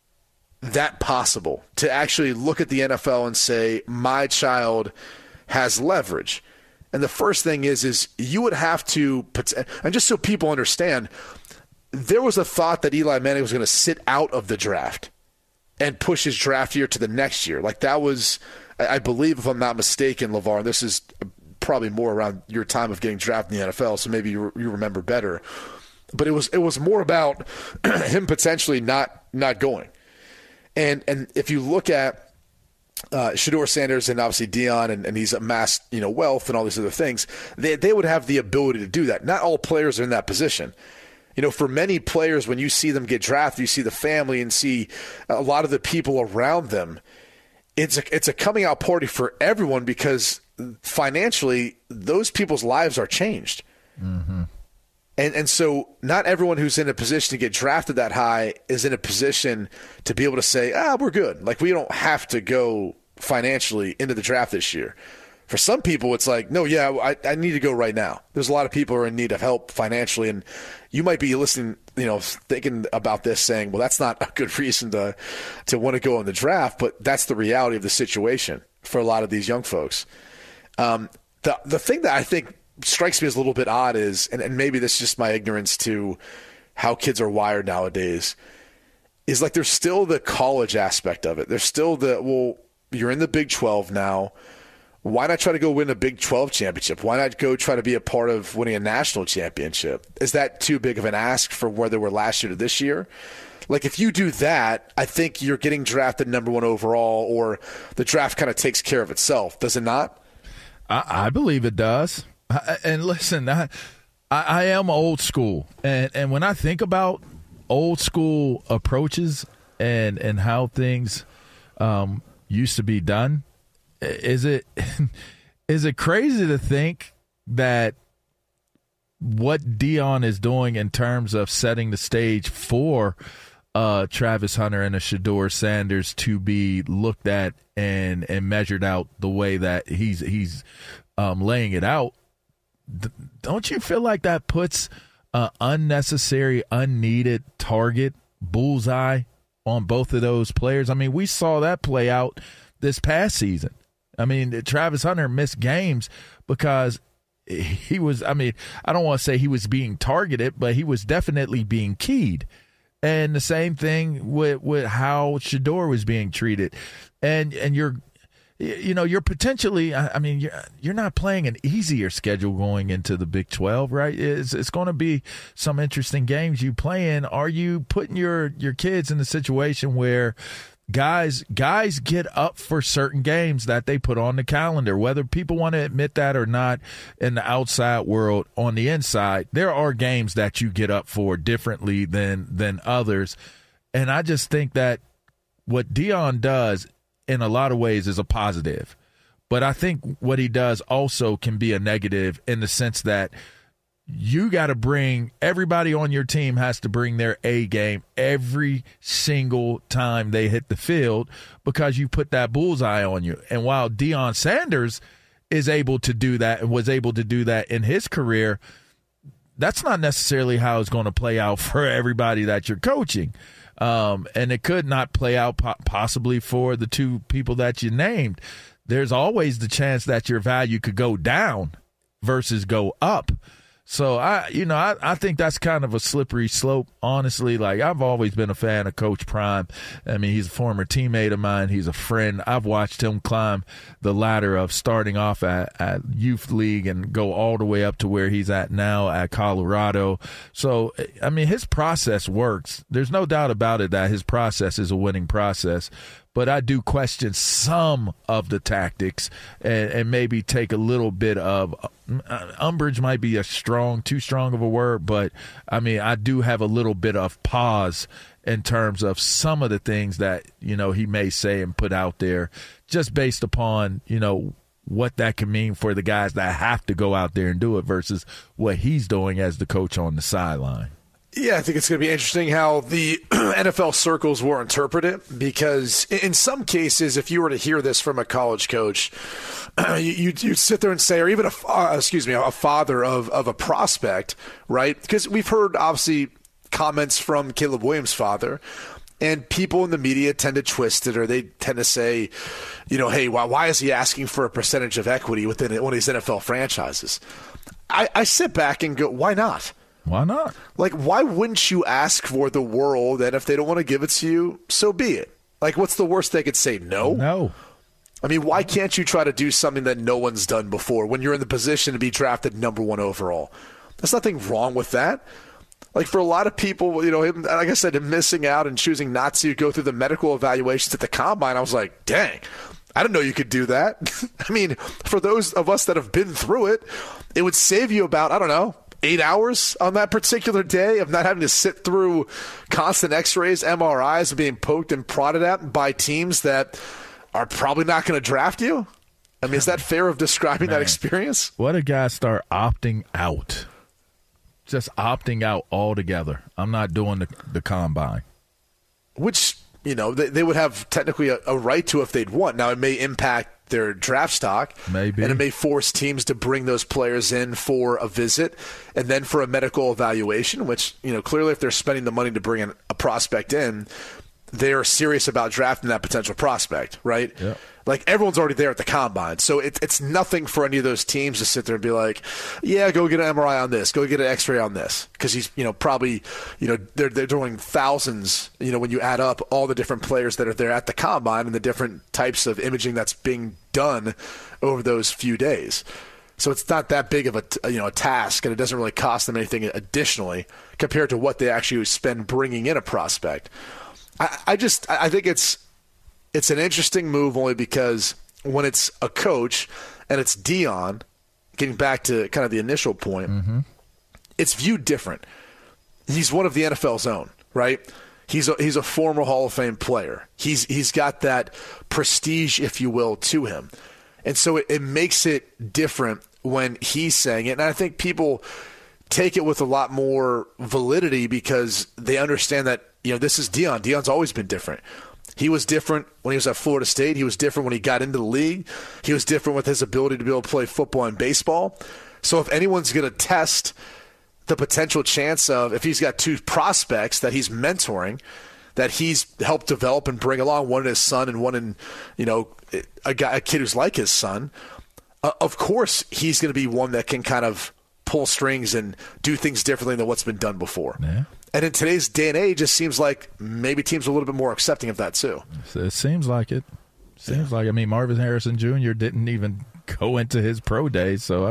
Speaker 5: that possible, to actually look at the NFL and say, my child has leverage. And the first thing is you would have to, and just so people understand, there was a thought that Eli Manning was going to sit out of the draft and push his draft year to the next year. Like, that was, I believe, if I'm not mistaken, LeVar, this is probably more around your time of getting drafted in the NFL, so maybe you remember better. But it was more about him potentially not going. And if you look at Shedeur Sanders and obviously Deion, and he's amassed wealth and all these other things, they would have the ability to do that. Not all players are in that position. For many players, when you see them get drafted, you see the family and see a lot of the people around them. It's a coming out party for everyone, because financially those people's lives are changed. Mm-hmm. And so not everyone who's in a position to get drafted that high is in a position to be able to say, we're good. Like, we don't have to go financially into the draft this year. For some people, it's like, no, yeah, I need to go right now. There's a lot of people who are in need of help financially, and you might be listening, thinking about this saying, well, that's not a good reason to want to go in the draft, but that's the reality of the situation for a lot of these young folks. The thing that I think strikes me as a little bit odd is, and maybe this is just my ignorance to how kids are wired nowadays, is like there's still the college aspect of it. There's still you're in the Big 12 now. Why not try to go win a Big 12 championship? Why not go try to be a part of winning a national championship? Is that too big of an ask for where they were last year to this year? Like, if you do that, I think you're getting drafted number 1 overall, or the draft kind of takes care of itself. Does it not?
Speaker 7: I believe it does. And listen, I am old school. And when I think about old school approaches and how things used to be done, is it crazy to think that what Deion is doing in terms of setting the stage for Travis Hunter and a Shedeur Sanders to be looked at and measured out the way that he's laying it out? Don't you feel like that puts an unnecessary, unneeded target bullseye on both of those players? I mean, we saw that play out this past season. I mean, Travis Hunter missed games because he was, I don't want to say he was being targeted, but he was definitely being keyed. And the same thing with how Shedeur was being treated. And you're potentially, you're not playing an easier schedule going into the Big 12, right? It's going to be some interesting games you play in. Are you putting your kids in a situation where guys get up for certain games that they put on the calendar, whether people want to admit that or not in the outside world? On the inside, there are games that you get up for differently than others. And I just think that what Deion does in a lot of ways is a positive. But I think what he does also can be a negative in the sense that you got to bring – everybody on your team has to bring their A game every single time they hit the field because you put that bullseye on you. And while Deion Sanders is able to do that and was able to do that in his career, that's not necessarily how it's going to play out for everybody that you're coaching. And it could not play out possibly for the two people that you named. There's always the chance that your value could go down versus go up. So, I think that's kind of a slippery slope, honestly. Like, I've always been a fan of Coach Prime. I mean, he's a former teammate of mine. He's a friend. I've watched him climb the ladder of starting off at youth league and go all the way up to where he's at now at Colorado. So, I mean, his process works. There's no doubt about it that his process is a winning process. But I do question some of the tactics and maybe take a little bit of umbrage might be too strong of a word, but I mean, I do have a little bit of pause in terms of some of the things that, he may say and put out there just based upon, what that can mean for the guys that have to go out there and do it versus what he's doing as the coach on the sideline.
Speaker 5: Yeah, I think it's going to be interesting how the NFL circles will interpret it, because in some cases, if you were to hear this from a college coach, you'd sit there and say, or even a father of a prospect, right? Because we've heard, obviously, comments from Caleb Williams' father, and people in the media tend to twist it, or they tend to say, hey, why is he asking for a percentage of equity within one of these NFL franchises? I sit back and go, why not?
Speaker 7: Why not?
Speaker 5: Like, why wouldn't you ask for the world, and if they don't want to give it to you, so be it? Like, what's the worst they could say? No?
Speaker 7: No.
Speaker 5: I mean, why can't you try to do something that no one's done before when you're in the position to be drafted number 1 overall? There's nothing wrong with that. Like, for a lot of people, like I said, him missing out and choosing not to go through the medical evaluations at the combine, I was like, dang, I didn't know you could do that. I mean, for those of us that have been through it, it would save you about, 8 hours on that particular day of not having to sit through constant x-rays, MRIs, and being poked and prodded at by teams that are probably not going to draft you. I mean, is that fair of describing that experience?
Speaker 7: What if guys start opting out? Just opting out altogether. I'm not doing the combine.
Speaker 5: Which, they would have technically a right to if they'd want. Now, it may impact their draft stock.
Speaker 7: Maybe.
Speaker 5: And it may force teams to bring those players in for a visit and then for a medical evaluation, which, clearly if they're spending the money to bring in a prospect in, they're serious about drafting that potential prospect, right?
Speaker 7: Yeah.
Speaker 5: Like, everyone's already there at the combine. So it's nothing for any of those teams to sit there and be like, yeah, go get an MRI on this, go get an X-ray on this. Because he's, probably, they're doing thousands, when you add up all the different players that are there at the combine and the different types of imaging that's being done over those few days. So it's not that big of a task, and it doesn't really cost them anything additionally compared to what they actually spend bringing in a prospect. I think it's an interesting move only because when it's a coach and it's Deion, getting back to kind of the initial point, it's viewed different. He's one of the NFL's own, right? He's a former Hall of Fame player. He's got that prestige, if you will, to him. And so it makes it different when he's saying it. And I think people take it with a lot more validity because they understand that, this is Deion. Deion's always been different. He was different when he was at Florida State. He was different when he got into the league. He was different with his ability to be able to play football and baseball. So if anyone's going to test the potential chance of, if he's got two prospects that he's mentoring, that he's helped develop and bring along, one in his son and one in, a kid who's like his son, of course he's going to be one that can kind of pull strings and do things differently than what's been done before.
Speaker 7: Yeah.
Speaker 5: And in today's day and age, it seems like maybe teams are a little bit more accepting of that too.
Speaker 7: It seems like it. Marvin Harrison Jr. didn't even go into his pro days. So,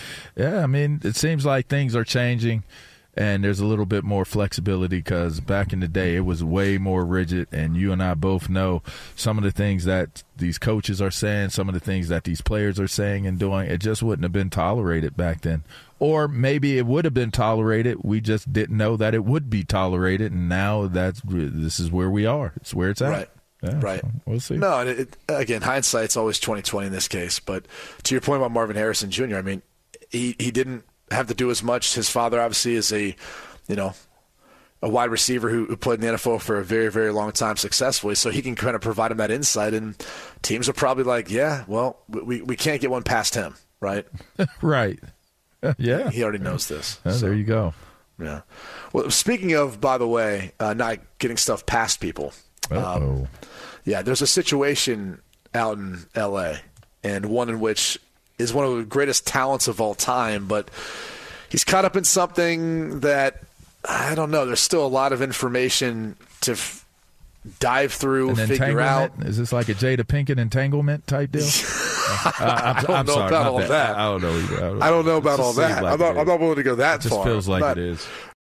Speaker 7: it seems like things are changing and there's a little bit more flexibility because back in the day it was way more rigid, and you and I both know some of the things that these coaches are saying, some of the things that these players are saying and doing, it just wouldn't have been tolerated back then. Or maybe it would have been tolerated. We just didn't know that it would be tolerated, and now this is where we are. It's where it's at.
Speaker 5: Right.
Speaker 7: Yeah,
Speaker 5: right.
Speaker 7: So we'll see.
Speaker 5: No, again, hindsight's always 20/20 in this case. But to your point about Marvin Harrison Jr., he didn't have to do as much. His father obviously is a wide receiver who played in the NFL for a very, very long time successfully, so he can kind of provide him that insight. And teams are probably like, yeah, well, we can't get one past him, right?
Speaker 7: Right. Yeah.
Speaker 5: He already knows this.
Speaker 7: There you go.
Speaker 5: Yeah. Well, speaking of, by the way, not getting stuff past people. There's a situation out in L.A., and one in which is one of the greatest talents of all time, but he's caught up in something that, I don't know, there's still a lot of information to dive through, figure out.
Speaker 7: Is this like a Jada Pinkett entanglement type deal?
Speaker 5: I don't know about all that.
Speaker 7: I don't know either.
Speaker 5: I don't know about all that.
Speaker 7: Like
Speaker 5: I'm not willing to go that far.
Speaker 7: It just feels like it is.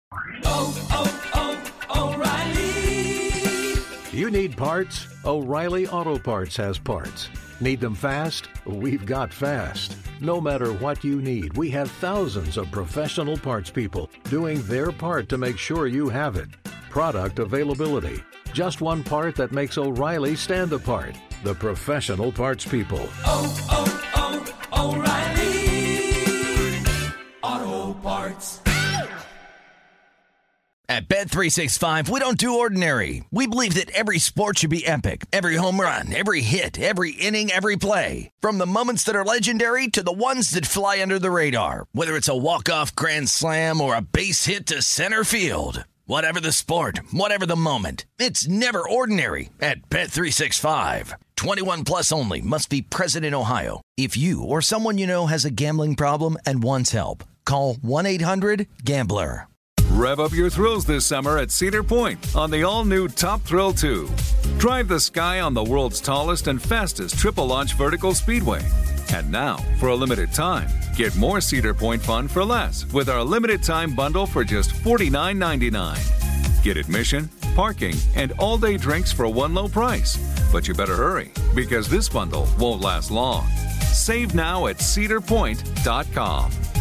Speaker 1: O'Reilly. You need parts? O'Reilly Auto Parts has parts. Need them fast? We've got fast. No matter what you need, we have thousands of professional parts people doing their part to make sure you have it. Product availability. Just one part that makes O'Reilly stand apart. The professional parts people.
Speaker 3: O'Reilly Auto Parts. At Bet365, we don't do ordinary. We believe that every sport should be epic. Every home run, every hit, every inning, every play. From the moments that are legendary to the ones that fly under the radar. Whether it's a walk-off grand slam or a base hit to center field. Whatever the sport, whatever the moment, it's never ordinary at Bet365. 21 plus only. Must be present in Ohio. If you or someone you know has a gambling problem and wants help, call 1-800-GAMBLER.
Speaker 11: Rev up your thrills this summer at Cedar Point on the all-new Top Thrill 2. Drive the sky on the world's tallest and fastest triple-launch vertical speedway. And now, for a limited time, get more Cedar Point fun for less with our limited-time bundle for just $49.99. Get admission, parking, and all-day drinks for one low price. But you better hurry, because this bundle won't last long. Save now at cedarpoint.com.